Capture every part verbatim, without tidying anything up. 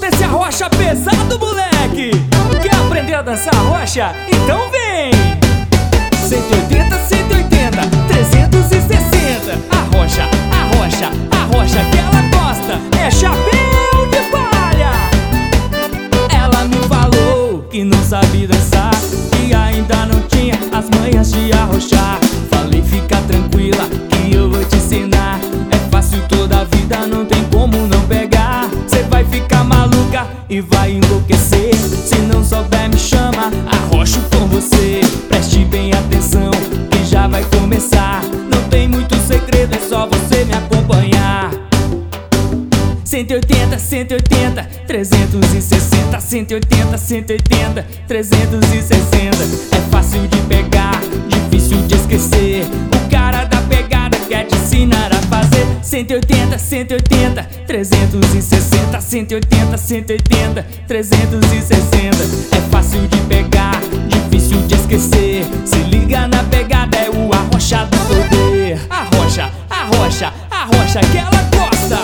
desse arrocha pesado, moleque. Quer aprender a dançar arrocha? Então vem! cento e oitenta, cento e oitenta, trezentos e sessenta. Arrocha, arrocha, arrocha que ela gosta. É chapéu de palha. Ela me falou que não sabe dançar, que ainda não tinha as manhas de arrochar. Falei, fica tranquila que eu vou te ensinar. É fácil toda a vida, não tem como não pegar. Cê vai ficar maluca e vai enlouquecer. Se não souber me chama, arrocho com você. Preste bem atenção que já vai começar. Não tem muito segredo, é só você me acompanhar. Cento e oitenta, cento e oitenta, trezentos e sessenta. Cento e oitenta, cento e oitenta, trezentos e sessenta. É fácil de pegar, difícil de esquecer. O cara da pegada quer te ensinar a fazer. Cento e oitenta, cento e oitenta, trezentos e sessenta. Cento e oitenta, cento e oitenta, trezentos e sessenta. É fácil de pegar, difícil de esquecer. Se liga na pegada, é o arrocha do poder. Arrocha, arrocha, arrocha que ela gosta.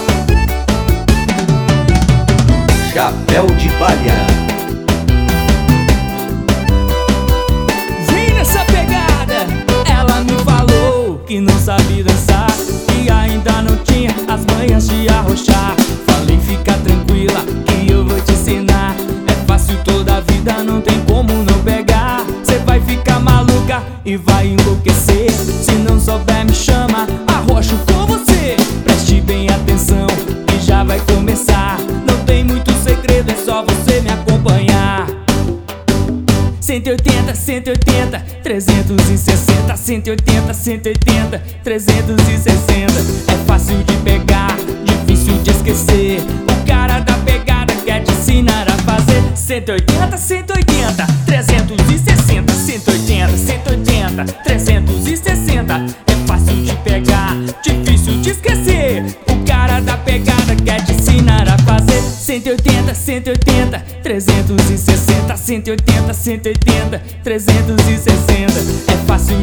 Chapéu de palha. Vem nessa pegada. Ela me falou que não sabe dançar, que ainda não tinha as manhas de arrochar. Falei, fica tranquila que eu vou te ensinar. É fácil toda a vida, não tem como não pegar. Cê vai ficar maluca e vai enlouquecer. Se não souber me chama, arrocho com você. Preste bem atenção que já vai começar. Não tem muito segredo, é só você me acompanhar. Cento e oitenta, cento e oitenta, trezentos e sessenta. Cento e oitenta, cento e oitenta, trezentos e sessenta. É fácil de pegar, difícil de esquecer. O cara da pegada quer te ensinar a fazer. Cento e oitenta, cento e oitenta, trezentos e sessenta. Cento e oitenta, cento e oitenta, trezentos e sessenta. É fácil de pegar, difícil de esquecer. O cara da pegada quer te ensinar a fazer. Cento e oitenta, cento e oitenta, trezentos e sessenta. Cento e oitenta, cento e oitenta, trezentos e sessenta. É fácil